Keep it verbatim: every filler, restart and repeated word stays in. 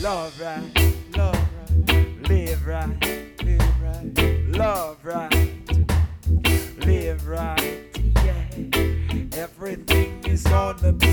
Love right, love right, live right, live right, love right, live right, yeah. Everything is gonna be